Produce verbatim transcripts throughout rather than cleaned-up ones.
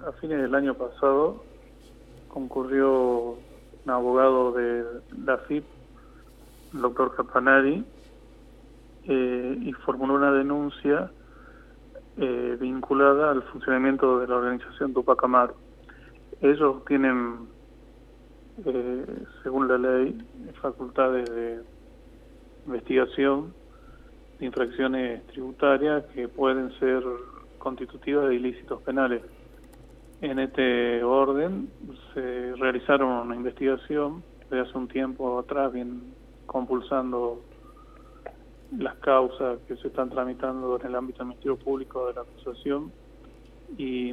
a fines del año pasado concurrió un abogado de la A F I P, el doctor Capanari, eh, y formuló una denuncia eh, vinculada al funcionamiento de la organización Tupac Amaru. Ellos tienen, eh, según la ley, facultades de investigación de infracciones tributarias que pueden ser constitutivas de ilícitos penales. En este orden se realizaron una investigación de hace un tiempo atrás, bien compulsando las causas que se están tramitando en el ámbito del Ministerio Público de la acusación y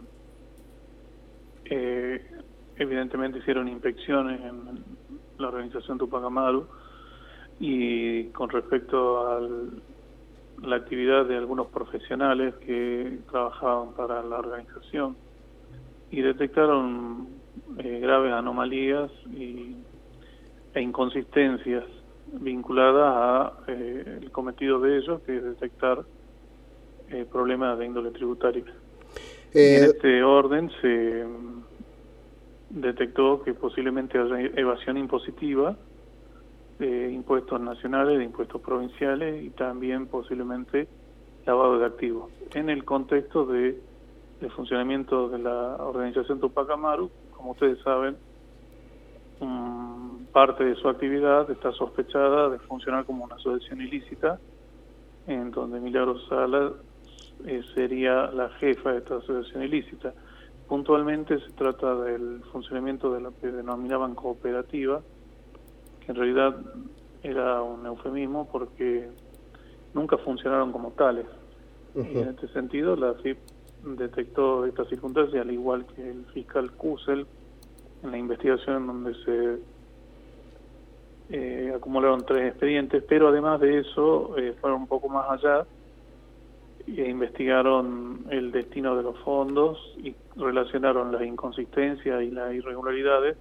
eh, evidentemente hicieron inspecciones en la organización Tupac Amaru y con respecto a la actividad de algunos profesionales que trabajaban para la organización y detectaron eh, graves anomalías y, e inconsistencias vinculadas a eh, el cometido de ellos, que es detectar eh, problemas de índole tributaria. Eh... Y en este orden se detectó que posiblemente haya evasión impositiva de impuestos nacionales, de impuestos provinciales y también posiblemente lavado de activos. En el contexto de, de funcionamiento de la organización Tupac Amaru, como ustedes saben, um, parte de su actividad está sospechada de funcionar como una asociación ilícita, en donde Milagros Sala eh, sería la jefa de esta asociación ilícita. Puntualmente se trata del funcionamiento de lo que denominaban cooperativa, que en realidad era un eufemismo porque nunca funcionaron como tales. Uh-huh. Y en este sentido la A F I P detectó esta circunstancia, al igual que el fiscal Kusel, en la investigación donde se eh, acumularon tres expedientes, pero además de eso eh, fueron un poco más allá e investigaron el destino de los fondos y relacionaron las inconsistencias y las irregularidades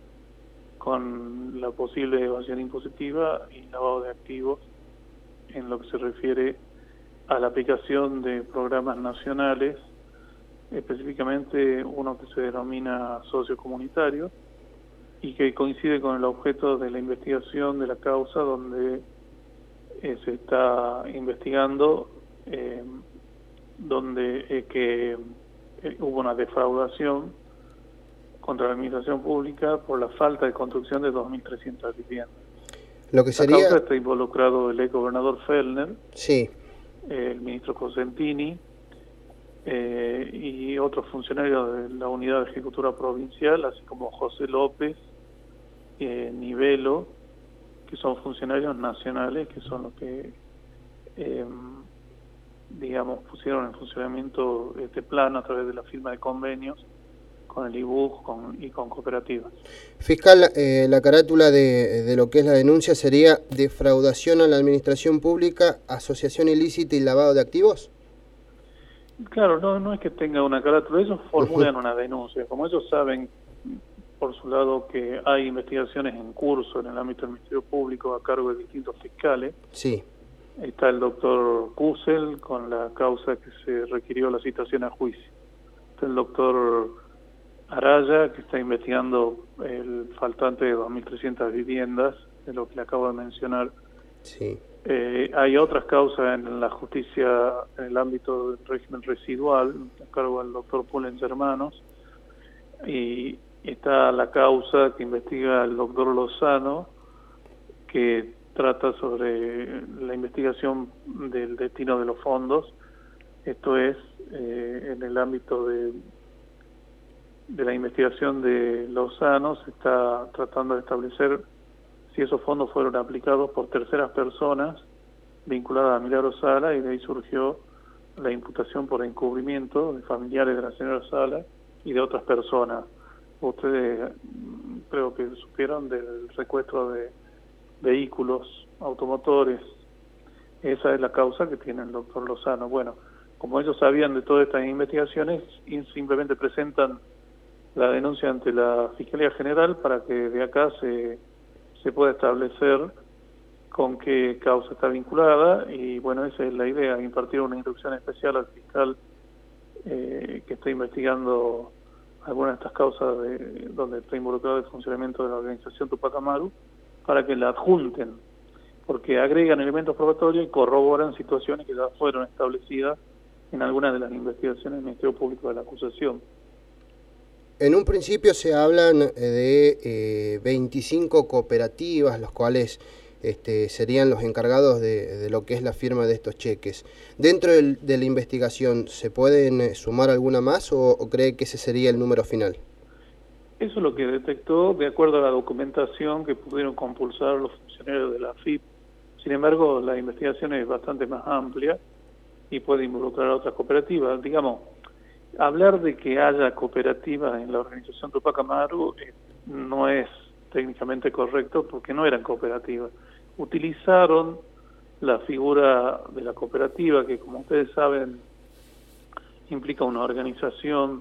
con la posible evasión impositiva y lavado de activos en lo que se refiere a la aplicación de programas nacionales, específicamente uno que se denomina sociocomunitario y que coincide con el objeto de la investigación de la causa, donde eh, se está investigando eh, donde eh, que eh, hubo una defraudación contra la administración pública por la falta de construcción de dos mil trescientas viviendas. Lo que sería... La causa está involucrado el ex gobernador Fellner, sí, eh, el ministro Cosentini eh, y otros funcionarios de la Unidad de Ejecutura Provincial, así como José López, eh, Nivelo, que son funcionarios nacionales, que son los que, eh, digamos, pusieron en funcionamiento este plan a través de la firma de convenios con el I B U J con, y con cooperativas. Fiscal, eh, la carátula de, de lo que es la denuncia sería defraudación a la administración pública, asociación ilícita y lavado de activos. Claro, no, no es que tenga una carátula, ellos formulan uh-huh. una denuncia. Como ellos saben, por su lado, que hay investigaciones en curso en el ámbito del Ministerio Público a cargo de distintos fiscales. Sí. Está el doctor Kusel con la causa que se requirió la citación a juicio. Está el doctor Araya, que está investigando el faltante de dos mil trescientas viviendas, de lo que le acabo de mencionar. Sí. Eh, hay otras causas en la justicia en el ámbito del régimen residual, a cargo del doctor Pulens Hermanos, y está la causa que investiga el doctor Lozano, que trata sobre la investigación del destino de los fondos. Esto es eh, en el ámbito de de la investigación de Lozano, se está tratando de establecer si esos fondos fueron aplicados por terceras personas vinculadas a Milagros Sala, y de ahí surgió la imputación por encubrimiento de familiares de la señora Sala y de otras personas. Ustedes creo que supieron del secuestro de vehículos automotores. Esa es la causa que tiene el doctor Lozano. Bueno, como ellos sabían de todas estas investigaciones, y simplemente presentan la denuncia ante la Fiscalía General para que de acá se, se pueda establecer con qué causa está vinculada, y bueno, esa es la idea, impartir una instrucción especial al fiscal eh, que está investigando algunas de estas causas de, donde está involucrado el funcionamiento de la organización Tupac Amaru, para que la adjunten, porque agregan elementos probatorios y corroboran situaciones que ya fueron establecidas en algunas de las investigaciones del Ministerio Público de la acusación. En un principio se hablan de eh, veinticinco cooperativas, los cuales este, serían los encargados de, de lo que es la firma de estos cheques. Dentro del, de la investigación, ¿se pueden sumar alguna más o, o cree que ese sería el número final? Eso es lo que detectó de acuerdo a la documentación que pudieron compulsar los funcionarios de la A F I P. Sin embargo, la investigación es bastante más amplia y puede involucrar a otras cooperativas. Digamos, hablar de que haya cooperativas en la organización Tupac Amaru eh, no es técnicamente correcto porque no eran cooperativas. Utilizaron la figura de la cooperativa, que como ustedes saben implica una organización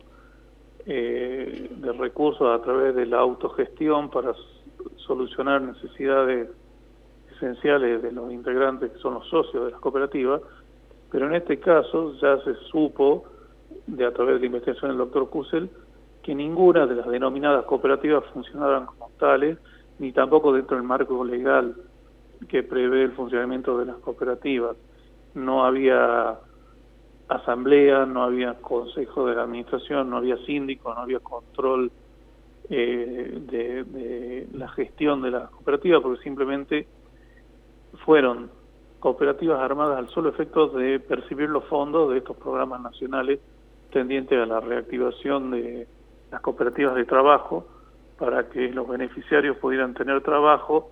eh, de recursos a través de la autogestión para solucionar necesidades esenciales de los integrantes que son los socios de las cooperativas, pero en este caso ya se supo de a través de la investigación del doctor Kusel que ninguna de las denominadas cooperativas funcionaban como tales, ni tampoco dentro del marco legal que prevé el funcionamiento de las cooperativas. No había asamblea, no había consejo de la administración, no había síndico, no había control eh, de, de la gestión de las cooperativas, porque simplemente fueron cooperativas armadas al solo efecto de percibir los fondos de estos programas nacionales tendientes a la reactivación de las cooperativas de trabajo para que los beneficiarios pudieran tener trabajo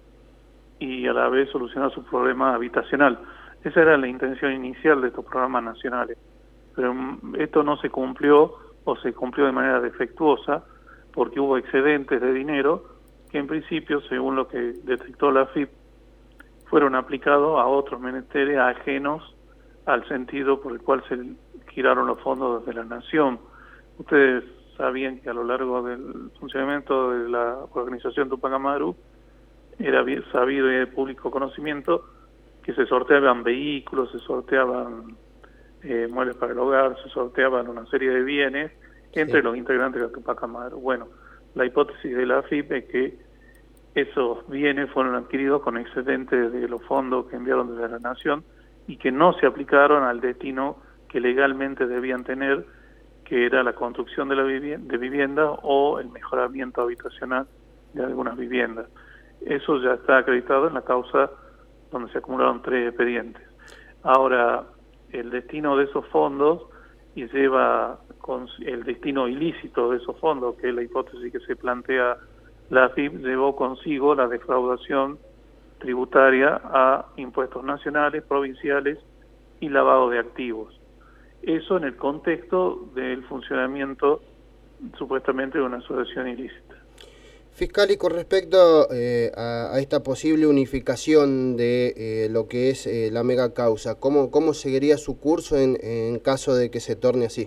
y a la vez solucionar su problema habitacional. Esa era la intención inicial de estos programas nacionales, pero esto no se cumplió o se cumplió de manera defectuosa porque hubo excedentes de dinero que en principio, según lo que detectó la A F I P, fueron aplicados a otros menesteres ajenos al sentido por el cual se giraron los fondos desde la Nación. Ustedes sabían que a lo largo del funcionamiento de la organización Tupac Amaru era bien sabido y de público conocimiento que se sorteaban vehículos, se sorteaban eh, muebles para el hogar, se sorteaban una serie de bienes entre sí. los integrantes de Tupac Amaru. Bueno, la hipótesis de la A F I P es que esos bienes fueron adquiridos con excedentes de los fondos que enviaron desde la Nación y que no se aplicaron al destino que legalmente debían tener, que era la construcción de la vivienda, de vivienda o el mejoramiento habitacional de algunas viviendas. Eso ya está acreditado en la causa donde se acumularon tres expedientes. Ahora, el destino de esos fondos y lleva con el destino ilícito de esos fondos, que es la hipótesis que se plantea la A F I P, llevó consigo la defraudación tributaria a impuestos nacionales, provinciales y lavado de activos. Eso en el contexto del funcionamiento supuestamente de una asociación ilícita. Fiscal, y con respecto eh, a, a esta posible unificación de eh, lo que es eh, la mega causa, ¿cómo, cómo seguiría su curso en, en caso de que se torne así?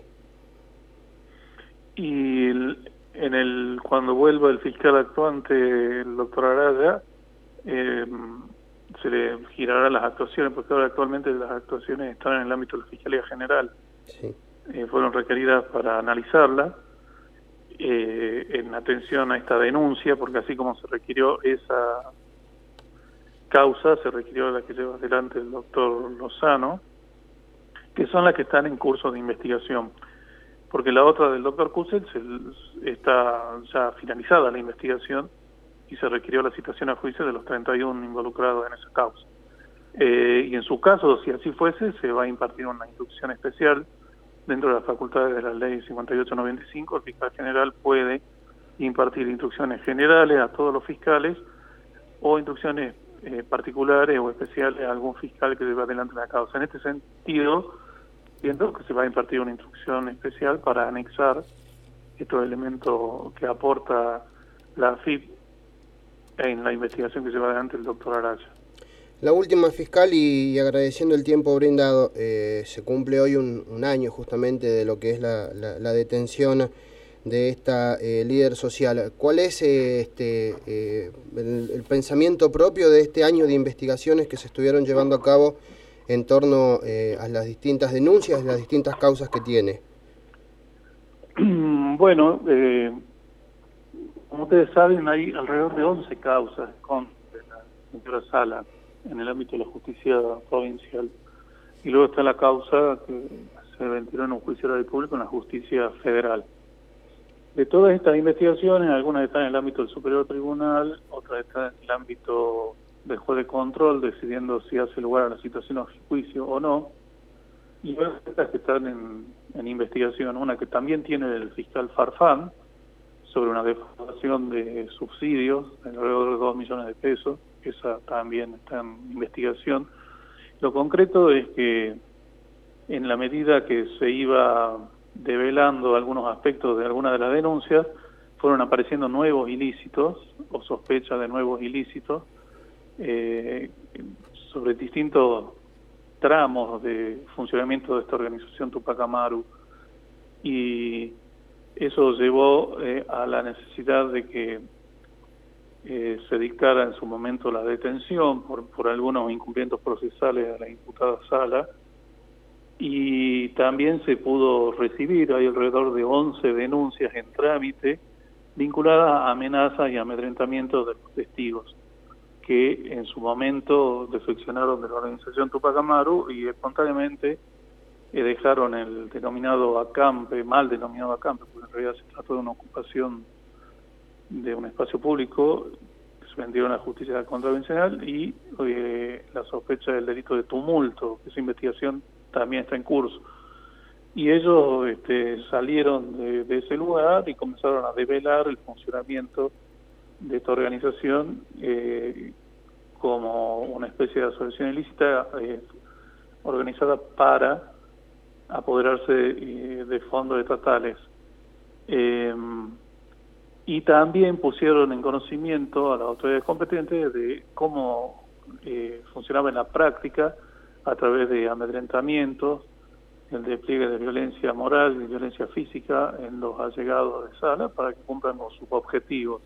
Y el, en el cuando vuelva el fiscal actuante, el doctor Araya, eh, se le girará las actuaciones, porque ahora actualmente las actuaciones están en el ámbito de la Fiscalía General. Sí. Eh, fueron requeridas para analizarla eh, en atención a esta denuncia, porque así como se requirió esa causa, se requirió la que lleva adelante el doctor Lozano, que son las que están en curso de investigación. Porque la otra del doctor Kusel se, está ya finalizada la investigación y se requirió la citación a juicio de los treinta y uno involucrados en esa causa. Eh, y en su caso, si así fuese, se va a impartir una instrucción especial dentro de las facultades de la ley cincuenta y ocho noventa y cinco. El fiscal general puede impartir instrucciones generales a todos los fiscales o instrucciones eh, particulares o especiales a algún fiscal que lleve adelante la causa. En este sentido, entiendo que se va a impartir una instrucción especial para anexar estos elementos que aporta la A F I P en la investigación que lleva adelante el doctor Araya. La última, fiscal, y agradeciendo el tiempo brindado, eh, se cumple hoy un, un año justamente de lo que es la, la, la detención de esta eh, líder social. ¿Cuál es eh, este eh, el, el pensamiento propio de este año de investigaciones que se estuvieron llevando a cabo en torno eh, a las distintas denuncias, las distintas causas que tiene? Bueno, eh, como ustedes saben, hay alrededor de once causas contra la señora Sala en el ámbito de la justicia provincial. Y luego está la causa que se ventiló en un juicio oral y público en la justicia federal. De todas estas investigaciones, algunas están en el ámbito del Superior Tribunal, otras están en el ámbito del juez de control, decidiendo si hace lugar a la citación a juicio o no. Y otras que están en, en investigación, una que también tiene el fiscal Farfán, sobre una defraudación de subsidios de alrededor de dos millones de pesos, esa también está en investigación. Lo concreto es que en la medida que se iba develando algunos aspectos de algunas de las denuncias, fueron apareciendo nuevos ilícitos o sospechas de nuevos ilícitos eh, sobre distintos tramos de funcionamiento de esta organización Tupac Amaru, y eso llevó eh, a la necesidad de que eh, se dictara en su momento la detención por, por algunos incumplimientos procesales a la imputada Sala, y también se pudo recibir, hay alrededor de once denuncias en trámite vinculadas a amenazas y amedrentamientos de los testigos, que en su momento defeccionaron de la organización Tupac Amaru y espontáneamente eh, dejaron el denominado acampe, mal denominado acampe, porque en realidad se trató de una ocupación de un espacio público, que se vendieron a la justicia contravencional, y eh, la sospecha del delito de tumulto, que esa investigación también está en curso. Y ellos este, salieron de, de ese lugar y comenzaron a develar el funcionamiento de esta organización eh, como una especie de asociación ilícita eh, organizada para apoderarse eh, de fondos estatales. Eh, y también pusieron en conocimiento a las autoridades competentes de cómo eh, funcionaba en la práctica a través de amedrentamientos, el despliegue de violencia moral y violencia física en los allegados de Sala para que cumplan con sus objetivos.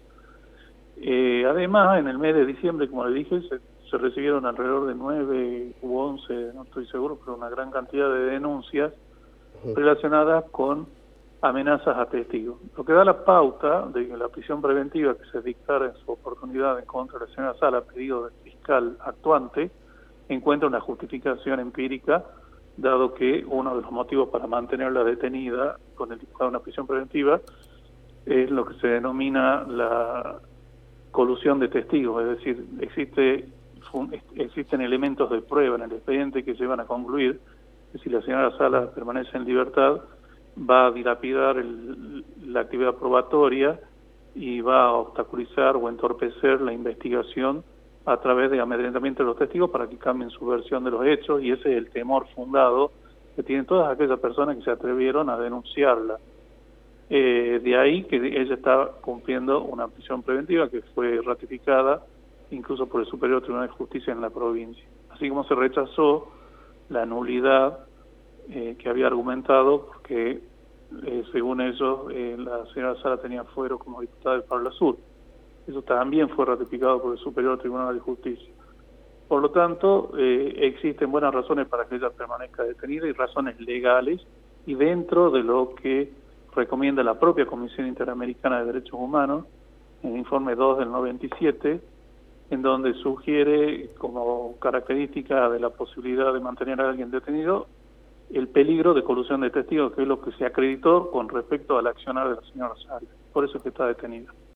Eh, además, en el mes de diciembre, como le dije, se, se recibieron alrededor de nueve u once, no estoy seguro, pero una gran cantidad de denuncias relacionadas con amenazas a testigos. Lo que da la pauta de que la prisión preventiva que se dictara en su oportunidad en contra de la señora Sala a pedido del fiscal actuante encuentra una justificación empírica, dado que uno de los motivos para mantenerla detenida con el dictado de una prisión preventiva es lo que se denomina la colusión de testigos, es decir, existe existen elementos de prueba en el expediente que llevan a concluir que si la señora Sala permanece en libertad va a dilapidar el, la actividad probatoria y va a obstaculizar o entorpecer la investigación a través de amedrentamiento de los testigos para que cambien su versión de los hechos, y ese es el temor fundado que tienen todas aquellas personas que se atrevieron a denunciarla. Eh, de ahí que ella está cumpliendo una prisión preventiva que fue ratificada incluso por el Superior Tribunal de Justicia en la provincia. Así como se rechazó la nulidad eh, que había argumentado porque, eh, según ellos, eh, la señora Sala tenía fuero como diputada del Parla Sur. Eso también fue ratificado por el Superior Tribunal de Justicia. Por lo tanto, eh, existen buenas razones para que ella permanezca detenida y razones legales, y dentro de lo que recomienda la propia Comisión Interamericana de Derechos Humanos, en el informe dos del noventa y siete, en donde sugiere como característica de la posibilidad de mantener a alguien detenido el peligro de colusión de testigos, que es lo que se acreditó con respecto al accionar de la señora Sala. Por eso es que está detenida.